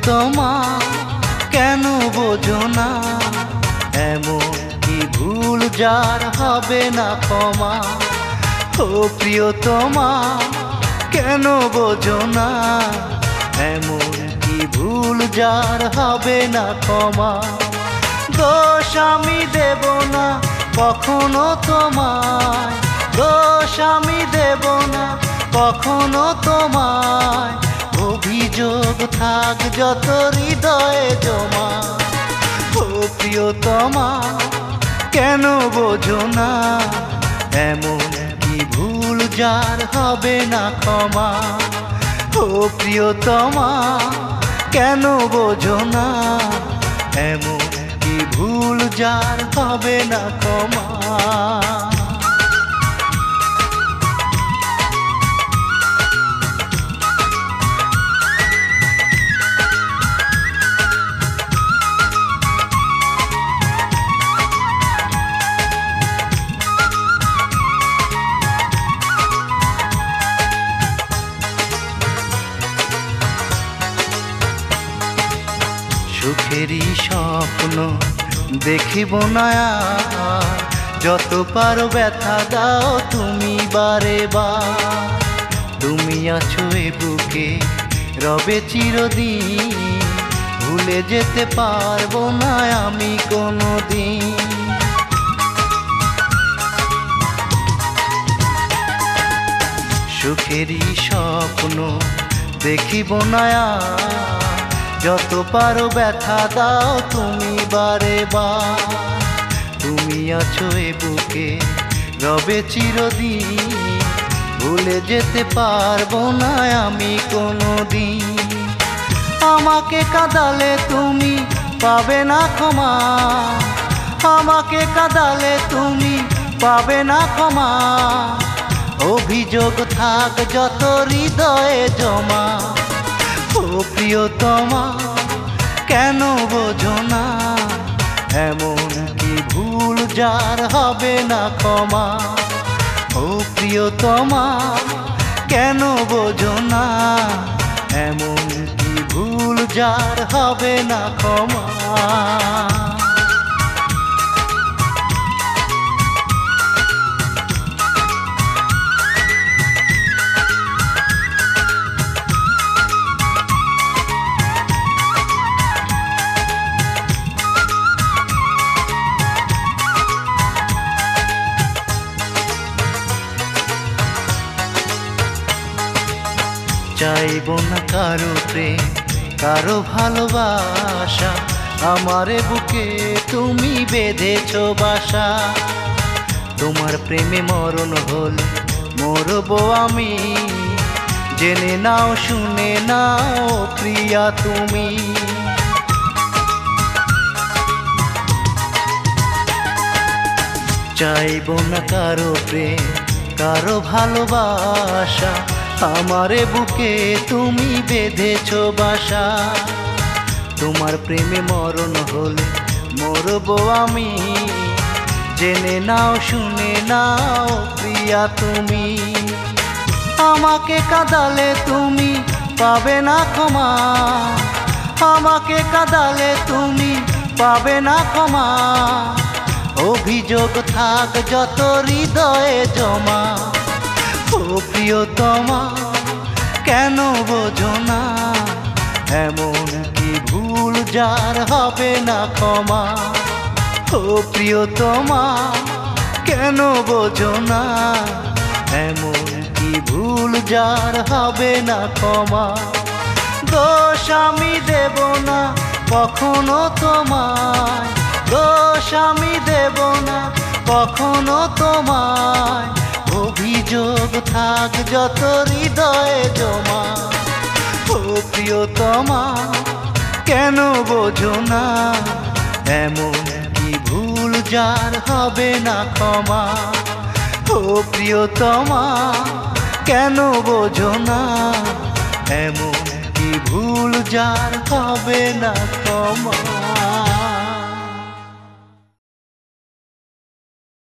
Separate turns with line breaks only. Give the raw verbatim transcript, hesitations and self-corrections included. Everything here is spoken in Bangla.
প্রিয়তমা কেন বোঝো না, এমন কি ভুল যার হবে না ক্ষমা। ও প্রিয়তমা কেন বোঝো না, এমন কি ভুল যার হবে না ক্ষমা। দোষ আমি দেব না কখনো তোমায়, দোষ আমি দেব না কখনো তোমায়। অভিযোগ থাক যত হৃদয়ে জমা। ও প্রিয়তমা কেন বোঝো না, এমন কি ভুল যার হবে না ক্ষমা। ও প্রিয়তমা কেন বোঝো না, এমন কি ভুল যার হবে না ক্ষমা। সুখেরই স্বপ্ন দেখিব না আর, যত পারো ব্যথা দাও তুমি বারে বার। তুমি আছো এ বুকে রবে চিরদিন, ভুলে যেতে পারবো না আমি কোনোদিন। সুখেরই স্বপ্ন দেখিব না আর, যত পারো ব্যথা দাও তুমি বারে বার। তুমি আছো এ বুকে রবে চিরদিন, ভুলে যেতে পারবো না আমি কোনোদিন। আমাকে কাঁদালে তুমি পাবে না ক্ষমা, আমাকে কাঁদালে তুমি পাবে না ক্ষমা। অভিযোগ থাক যত হৃদয়ে জমা। ও প্রিয়তমা কেন বোঝো না, এমন কি ভুল যার হবে না ক্ষমা। ও প্রিয়তমা কেন বোঝো না, এমন কি ভুল যার হবে না ক্ষমা। চাইব না কারো প্রেম কারো ভালোবাসা, আমারে বুকে তুমি বেঁধেছো বাসা। তোমার প্রেমে মরণ হলে মরবো আমি, জেনে নাও শুনে নাও প্রিয়া তুমি। চাইব না কারো প্রেম কারো ভালোবাসা, আমারে বুকে তুমি বেঁধেছো বাসা। তোমার প্রেমে মরণ হলে মরবো আমি, জেনে নাও শুনে নাও প্রিয়া তুমি। আমাকে কাঁদালে তুমি পাবে না ক্ষমা, আমাকে কাঁদালে তুমি পাবে না ক্ষমা। অভিযোগ থাক যত হৃদয়ে জমা। ও প্রিয়তমা কেন বোঝো না, এমন কি ভুল যার হবে না ক্ষমা। ও প্রিয়তমা কেন বোঝো না, এমন কি ভুল যার হবে না ক্ষমা। দোষ আমি দেব না কখনো তোমায়, দোষ আমি দেব না কখনো তোমায়। অভিযোগ থাক যত হৃদয়ে জমা। ও প্রিয়তমা কেন বোঝো না, এমন কি ভুল যার হবে না ক্ষমা। ও প্রিয়তমা কেন বোঝো না, এমন কি ভুল যার হবে না ক্ষমা।